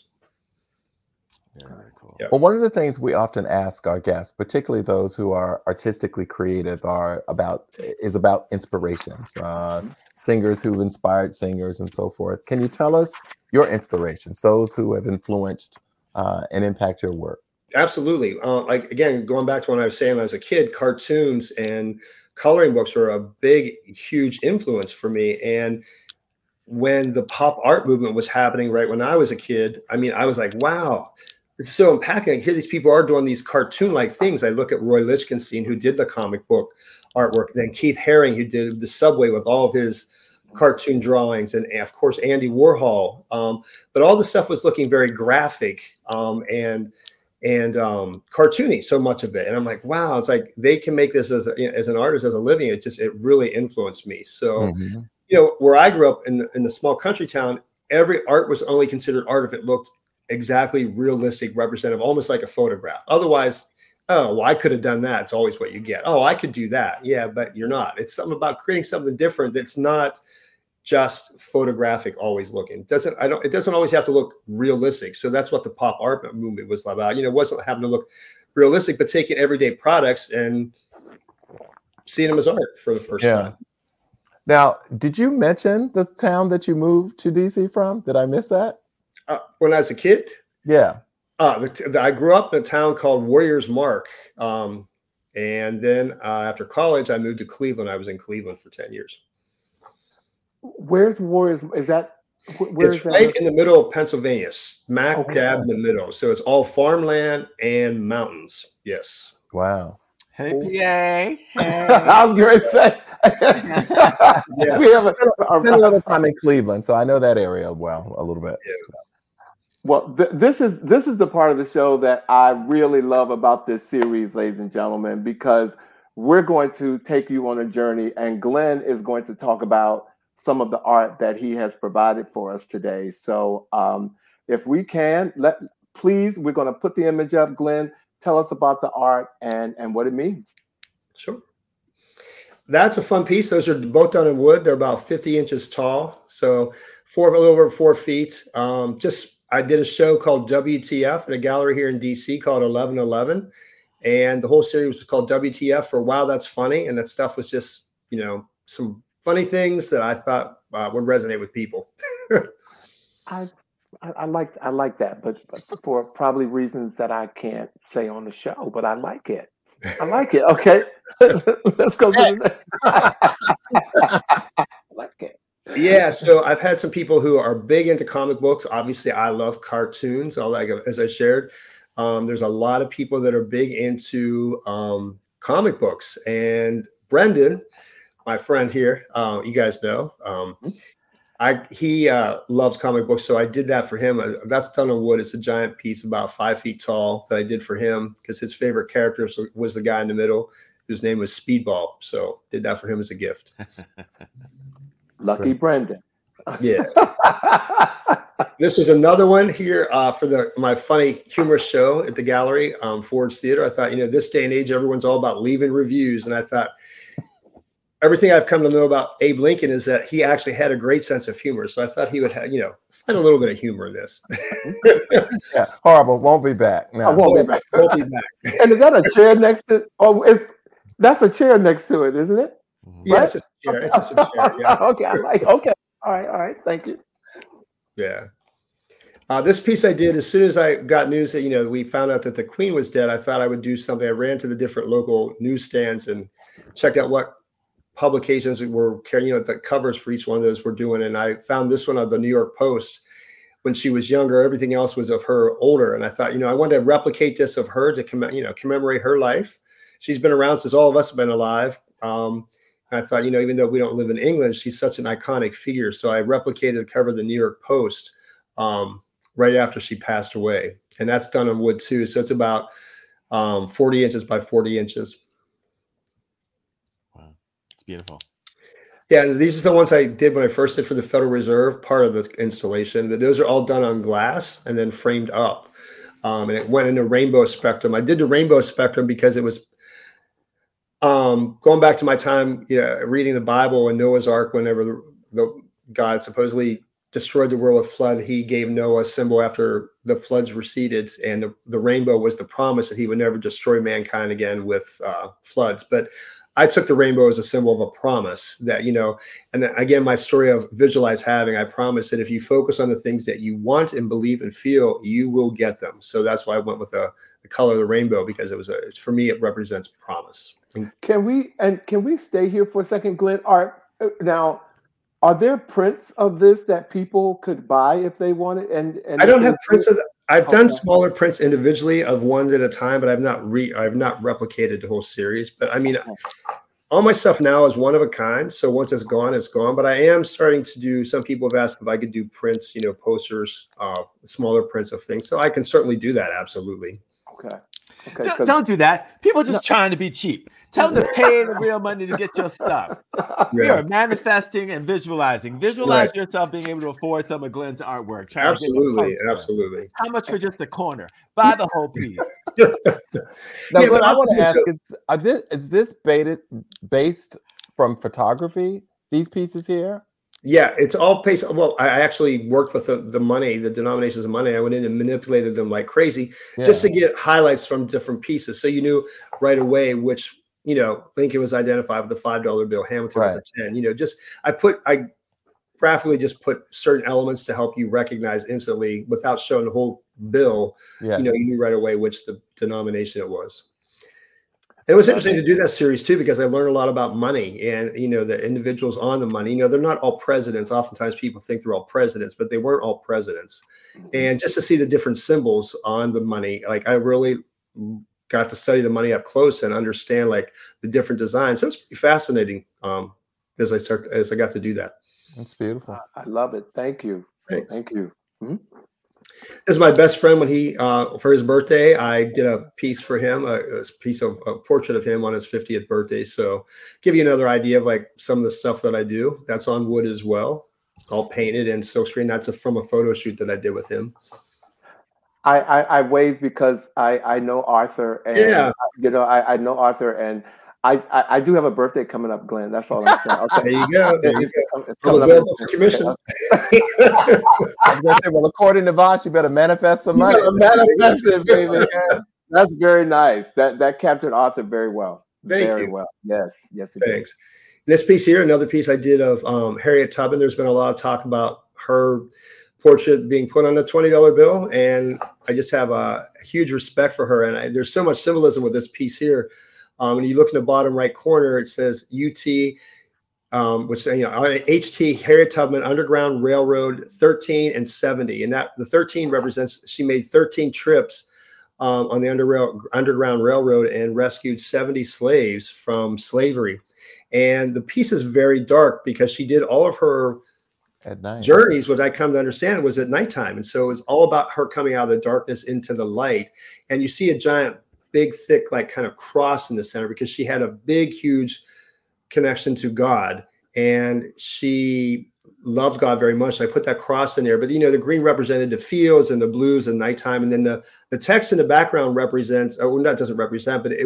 Very cool. Yeah. Well, one of the things we often ask our guests, particularly those who are artistically creative, is about inspirations, singers who've inspired singers and so forth. Can you tell us your inspirations, those who have influenced and impact your work? Absolutely. Like again, going back to when I was saying as a kid, cartoons and coloring books were a big, huge influence for me. And when the pop art movement was happening right when I was a kid, I mean, I was like, wow, this is so impacting. Here these people are doing these cartoon-like things. I look at Roy Lichtenstein, who did the comic book artwork, then Keith Haring, who did the Subway with all of his cartoon drawings, and of course, Andy Warhol. But all the stuff was looking very graphic and cartoony, so much of it. And I'm like, wow, it's like they can make this as an artist, as a living. It really influenced me. So, where I grew up in the small country town, every art was only considered art if it looked exactly realistic, representative, almost like a photograph. Otherwise, oh, well, I could have done that. It's always what you get. Oh, I could do that. Yeah, but you're not. It's something about creating something different that's not just photographic, always looking. It doesn't always have to look realistic. So that's what the pop art movement was about. It wasn't having to look realistic, but taking everyday products and seeing them as art for the first time. Now, did you mention the town that you moved to DC from? Did I miss that? When I was a kid? Yeah. I grew up in a town called Warriors Mark. And then after college, I moved to Cleveland. I was in Cleveland for 10 years. Where's Warriors? Is that? It's right in the middle of Pennsylvania, smack dab in the middle. So it's all farmland and mountains. Yes. Wow. Hey, PA. Hey. I was going to say. Yes. We have a little time in Cleveland, so I know that area well a little bit. Yeah. So. Well, this is the part of the show that I really love about this series, ladies and gentlemen, because we're going to take you on a journey, and Glenn is going to talk about some of the art that he has provided for us today. So if we can, please, we're going to put the image up. Glenn, tell us about the art and what it means. Sure. That's a fun piece. Those are both done in wood. They're about 50 inches tall. So a little over 4 feet. I did a show called WTF at a gallery here in DC called 1111. And the whole series was called WTF for Wow, That's Funny. And that stuff was just, some funny things that I thought would resonate with people. I like that, but for probably reasons that I can't say on the show, but I like it. Okay. Let's go to the next. I like it. Yeah, so I've had some people who are big into comic books. Obviously, I love cartoons, as I shared. There's a lot of people that are big into comic books. And Brendan, my friend here, you guys know, he loves comic books, so I did that for him. That's done in wood. It's a giant piece about 5 feet tall that I did for him because his favorite character was the guy in the middle whose name was Speedball. So did that for him as a gift. Lucky Brendan. Yeah. This was another one here for my funny humorous show at the gallery, Ford's Theater. I thought, this day and age, everyone's all about leaving reviews. And I thought, everything I've come to know about Abe Lincoln is that he actually had a great sense of humor. So I thought he would have, find a little bit of humor in this. Yeah, horrible. Won't be back. No. I won't be back. Won't be back. And is that a chair next to? Oh, that's a chair next to it, isn't it? Yeah, right? It's just a chair. It's just a chair. Yeah. Okay. All right. Thank you. Yeah. This piece I did as soon as I got news that, we found out that the Queen was dead. I thought I would do something. I ran to the different local newsstands and checked out what publications were carrying, the covers for each one of those were doing. And I found this one on the New York Post when she was younger. Everything else was of her older. And I thought, I wanted to replicate this of her to commemorate her life. She's been around since all of us have been alive. And I thought, even though we don't live in England, she's such an iconic figure. So I replicated the cover of the New York Post right after she passed away. And that's done on wood too. So it's about 40 inches by 40 inches. Wow. It's beautiful. Yeah, these are the ones I did when I first did for the Federal Reserve, part of the installation. But those are all done on glass and then framed up. And it went in a rainbow spectrum. I did the rainbow spectrum because it was going back to my time reading the Bible and Noah's Ark. Whenever the God supposedly destroyed the world with flood, he gave Noah a symbol after the floods receded, and the rainbow was the promise that he would never destroy mankind again with floods. But I took the rainbow as a symbol of a promise that, and again, my story of visualize having, I promise that if you focus on the things that you want and believe and feel, you will get them. So that's why I went with the color of the rainbow, because for me, it represents promise. Can we stay here for a second, Glenn? Now, are there prints of this that people could buy if they wanted? And I don't have prints of that. I've done smaller prints individually of ones at a time, but I've not replicated the whole series. But I mean, all my stuff now is one of a kind. So once it's gone, it's gone. But I am starting to do. Some people have asked if I could do prints, posters, smaller prints of things. So I can certainly do that. Absolutely. Okay. Don't do that. People are just trying to be cheap. Tell them to pay the real money to get your stuff. We are manifesting and visualizing. Visualize yourself being able to afford some of Glenn's artwork. Absolutely. How much for just the corner? Buy the whole piece. Now, Glenn, I want to ask: is this based from photography? These pieces here? Yeah, it's all based. Well, I actually worked with the money, the denominations of money. I went in and manipulated them like crazy just to get highlights from different pieces. So you knew right away which, Lincoln was identified with the $5 bill, Hamilton with the 10. I graphically just put certain elements to help you recognize instantly without showing the whole bill. Yeah. You knew right away which the denomination it was. It was interesting to do that series too, because I learned a lot about money and, the individuals on the money. They're not all presidents. Oftentimes people think they're all presidents, but they weren't all presidents. And just to see the different symbols on the money, like I really got to study the money up close and understand like the different designs. So it's pretty fascinating as I got to do that. That's beautiful. I love it. Thank you. Thanks. Thank you. Mm-hmm. This is my best friend. When he, for his birthday, I did a piece for him, a portrait of him on his 50th birthday. So give you another idea of like some of the stuff that I do. That's on wood as well, all painted and silkscreen. That's from a photo shoot that I did with him. I wave because I know Arthur, and I know Arthur, and I do have a birthday coming up, Glenn. That's all I'm saying. Okay. There you go. It's coming up for commission. I was gonna say, well, according to Vosh, you better manifest some money. Manifest it, baby. That's very nice. That captured Arthur very well. Thank you. Well. Yes. Thanks. This piece here, another piece I did of Harriet Tubman. There's been a lot of talk about her portrait being put on a $20 bill, and I just have a huge respect for her. And there's so much symbolism with this piece here. When you look in the bottom right corner, it says UT, which HT, Harriet Tubman, Underground Railroad 13 and 70. And that the 13 represents she made 13 trips on the Underground Railroad and rescued 70 slaves from slavery. And the piece is very dark because she did all of her at night journeys. What I come to understand was at nighttime. And so it's all about her coming out of the darkness into the light. And you see a giant, big, thick, like kind of cross in the center because she had a big, huge connection to God. And she loved God very much. So I put that cross in there. But, the green represented the fields and the blues and nighttime. And then the text in the background represents, that doesn't represent, but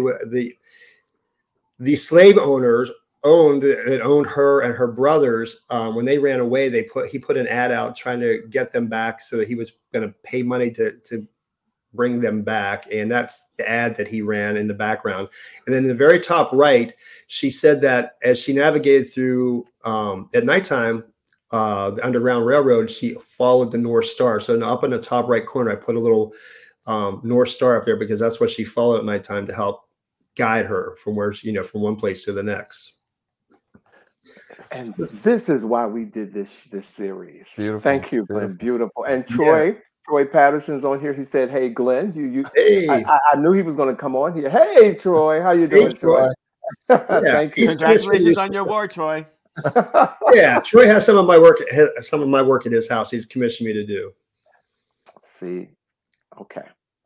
the slave owners owned her and her brothers. When they ran away, he put an ad out trying to get them back so that he was going to pay money to bring them back. And that's the ad that he ran in the background. And then in the very top right, she said that as she navigated through at nighttime, the Underground Railroad, she followed the North Star. So up in the top right corner, I put a little North Star up there because that's what she followed at nighttime to help guide her from where she, from one place to the next. And this is why we did this series. Beautiful. Thank you, Glenn. Beautiful. And Troy Patterson's on here. He said, "Hey, Glenn, Hey. I knew he was going to come on here. Hey, Troy, how you doing, Troy? Thank you. Congratulations on your award, Troy. Yeah, Troy has some of my work at his house. He's commissioned me to do. See, okay.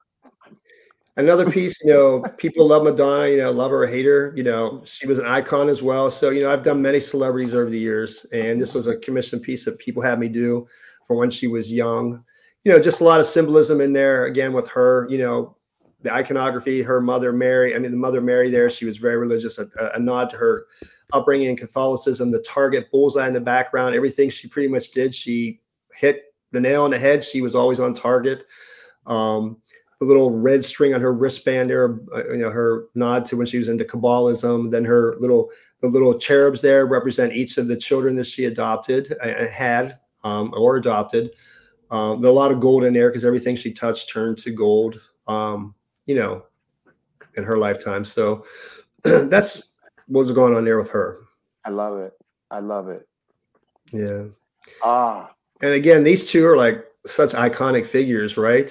Another piece, people love Madonna, love her or hate her. She was an icon as well. So, I've done many celebrities over the years, and this was a commissioned piece that people had me do for when she was young. Just a lot of symbolism in there, again, with her, the iconography, her mother, Mary. The mother Mary there, she was very religious, a nod to her upbringing in Catholicism, the target bullseye in the background, everything she pretty much did. She hit the nail on the head. She was always on target. The little red string on her wristband there, her nod to when she was into Kabbalism. Then the little cherubs there represent each of the children that she adopted and had or adopted. There are a lot of gold in there because everything she touched turned to gold, in her lifetime. So that's what's going on there with her. I love it. Yeah. And again, these two are like such iconic figures, right?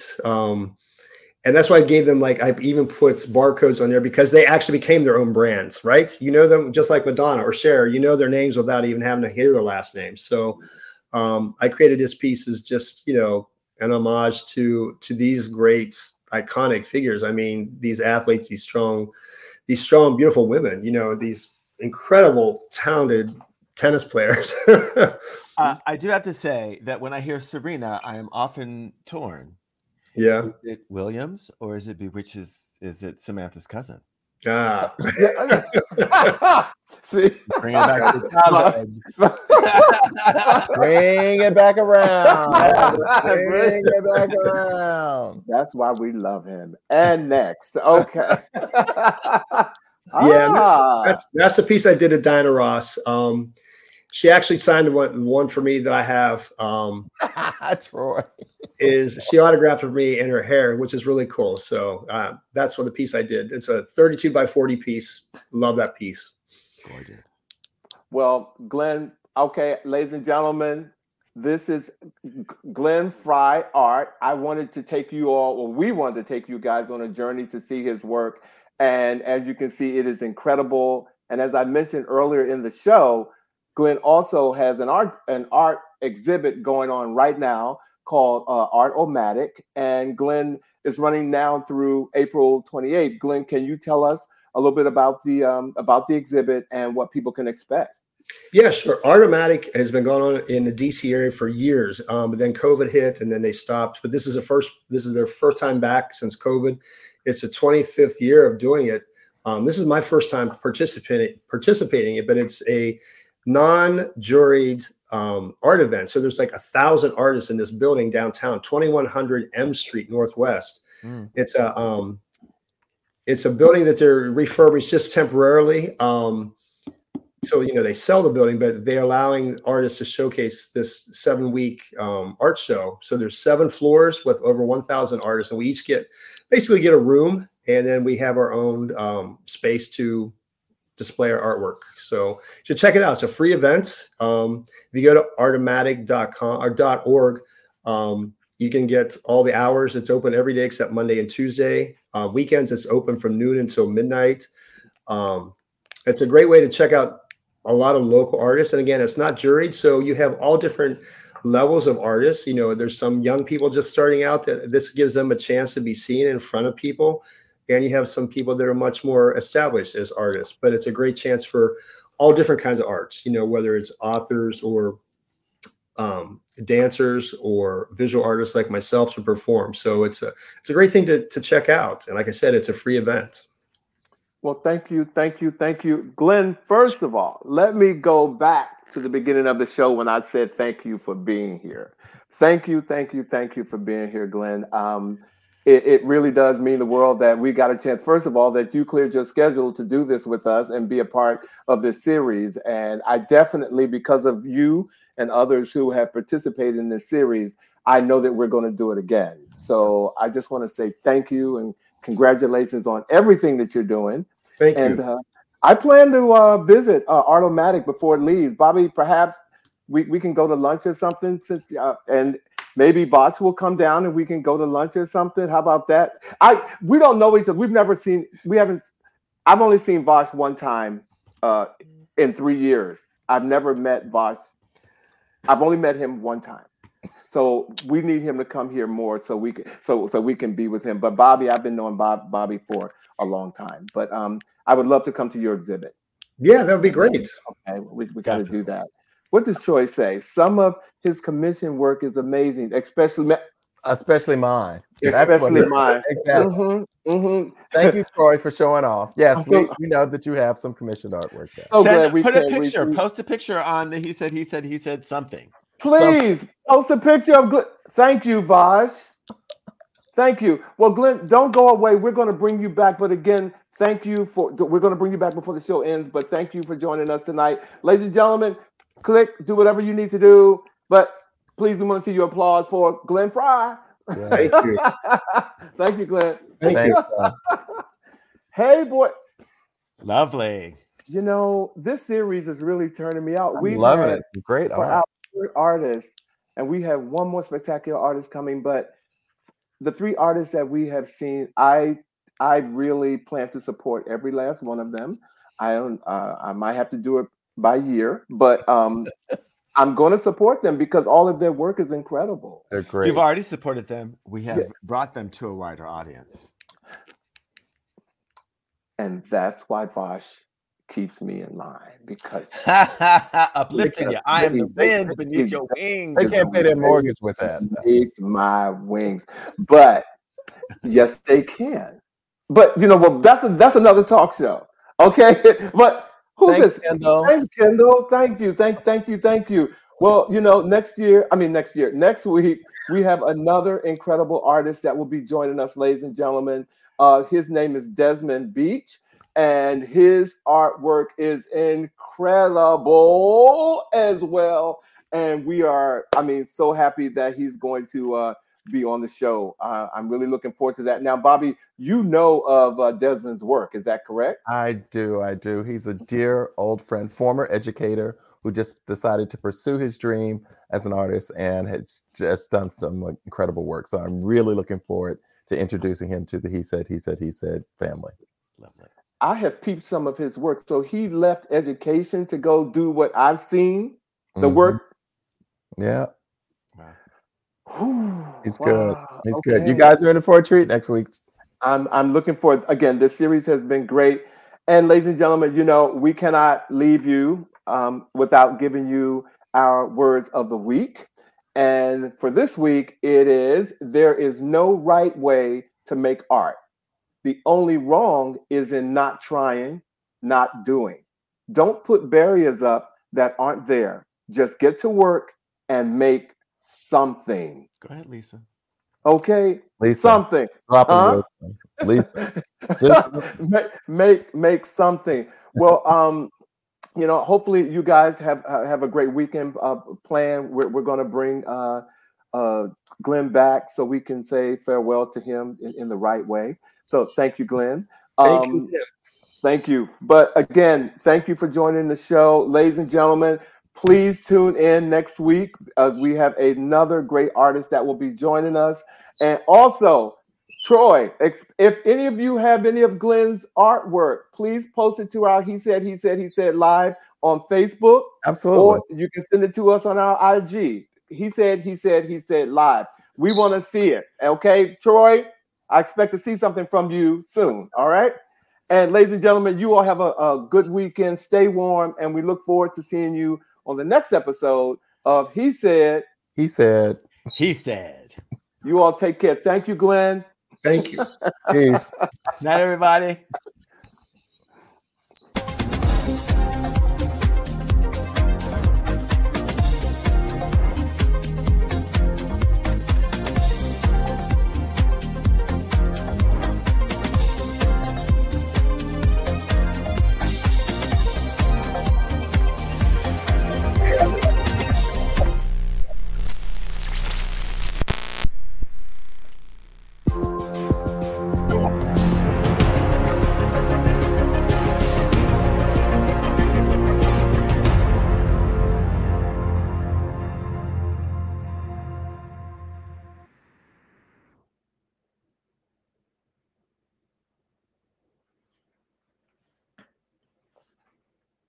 And that's why I gave them, I even put barcodes on there because they actually became their own brands, right? You know them just like Madonna or Cher, their names without even having to hear their last name. So I created this piece as just, an homage to these great iconic figures. These athletes, these strong, beautiful women, these incredible, talented tennis players. I do have to say that when I hear Serena, I am often torn. Yeah. Is it Williams or is it is it Samantha's cousin? See, bring it back to childhood. Bring it back around. Bring it back around. That's why we love him. And next, okay. That's the piece I did at Diana Ross. She actually signed one for me that I have. Troy. She autographed for me in her hair, which is really cool. So that's what the piece I did. It's a 32 by 40 piece. Love that piece. Gorgeous. Well, Glenn, okay, ladies and gentlemen, this is Glenn Frey Art. We wanted to take you guys on a journey to see his work. And as you can see, it is incredible. And as I mentioned earlier in the show, Glenn also has an art exhibit going on right now called Art-O-Matic, and Glenn is running now through April 28th. Glenn, can you tell us a little bit about the exhibit and what people can expect? Yeah, sure. Art-O-Matic has been going on in the DC area for years, but then COVID hit and then they stopped. But this is their first time back since COVID. It's the 25th year of doing it. This is my first time participating in it, but it's a non-juried art event. So there's 1,000 artists in this building downtown, 2100 M Street Northwest. It's a building that they're refurbished just temporarily. So they sell the building, but they're allowing artists to showcase this 7-week art show. So there's 7 floors with over 1,000 artists, and we each basically get a room, and then we have our own space to display our artwork. So you should check it out. It's a free event. If you go to artomatic.com or .org, you can get all the hours. It's open every day except Monday and Tuesday. Weekends, it's open from noon until midnight. It's a great way to check out a lot of local artists. And again, it's not juried. So you have all different levels of artists. There's some young people just starting out that this gives them a chance to be seen in front of people. And you have some people that are much more established as artists, but it's a great chance for all different kinds of arts, whether it's authors or dancers or visual artists like myself to perform. So it's a great thing to check out. And like I said, it's a free event. Well, thank you. Glenn, first of all, let me go back to the beginning of the show when I said thank you for being here. Thank you for being here, Glenn. It really does mean the world that we got a chance, first of all, that you cleared your schedule to do this with us and be a part of this series. And I definitely, because of you and others who have participated in this series, I know that we're going to do it again. So I just want to say thank you and congratulations on everything that you're doing. Thank And you. I plan to visit Artomatic before it leaves. Bobby, perhaps we can go to lunch or something, since and maybe Vosh will come down and we can go to lunch or something. How about that? We don't know each other. I've only seen Vosh one time in 3 years. I've never met Vosh. I've only met him one time. So we need him to come here more so we can be with him. But Bobby, I've been knowing Bobby for a long time. But I would love to come to your exhibit. Yeah, that would be great. Okay, we got to do that. What does Troy say? Some of his commission work is amazing, especially mine. Especially mine. Exactly. Thank you, Troy, for showing off. Yes, we know that you have some commissioned artwork there. So glad we put a picture. Post a picture on the he said something. Please post a picture of Glenn. Thank you, Vosh. Thank you. Well, Glenn, don't go away. We're going to bring you back. But again, thank you we're going to bring you back before the show ends. But thank you for joining us tonight. Ladies and gentlemen, click, do whatever you need to do. But please, we want to see your applause for Glenn Frey. Yeah. Thank you. Thank you, Glenn. Thank you. Hey, boy. Lovely. You know, this series is really turning me out. We love it. Great for our artists, and we have one more spectacular artist coming. But the 3 artists that we have seen, I really plan to support every last one of them. I might have to do it by year, but I'm going to support them because all of their work is incredible. They're great. You've already supported them. We have brought them to a wider audience. And that's why Vosh keeps me in line, because uplifting you. I am the wind beneath your wings. They can't pay their mortgage with that. Beneath my wings. But yes, they can. But you know, well, that's another talk show. Okay. But who's this? Kendall. Thanks, Kendall. Thank you. Well, you know, next week, we have another incredible artist that will be joining us, ladies and gentlemen. His name is Desmond Beach, and his artwork is incredible as well. And we are, so happy that he's going to be on the show. I'm really looking forward to that. Now, Bobby, you know of Desmond's work. Is that correct? I do. He's a dear old friend, former educator who just decided to pursue his dream as an artist and has just done some incredible work. So I'm really looking forward to introducing him to the He Said family. Lovely. I have peeped some of his work. So he left education to go do what I've seen, the work. Yeah. Wow. He's good. He's good. You guys are in for a treat next week. I'm looking forward. Again, this series has been great. And ladies and gentlemen, you know, we cannot leave you without giving you our words of the week. And for this week, it is, there is no right way to make art. The only wrong is in not trying, not doing. Don't put barriers up that aren't there. Just get to work and make something. Go ahead, Lisa. Okay? Lisa. Something. Lisa. Just make something. Well, you know, hopefully you guys have a great weekend planned. We're going to bring Glenn back so we can say farewell to him in the right way. So thank you, Glenn. Thank you. But again, thank you for joining the show. Ladies and gentlemen, please tune in next week. We have another great artist that will be joining us. And also, Troy, if any of you have any of Glenn's artwork, please post it to our He Said Live on Facebook. Absolutely. Or you can send it to us on our IG. He said live. We want to see it. Okay, Troy, I expect to see something from you soon. All right. And ladies and gentlemen, you all have a good weekend. Stay warm. And we look forward to seeing you on the next episode of He Said. He Said. You all take care. Thank you, Glenn. Thank you. Peace. Night, everybody.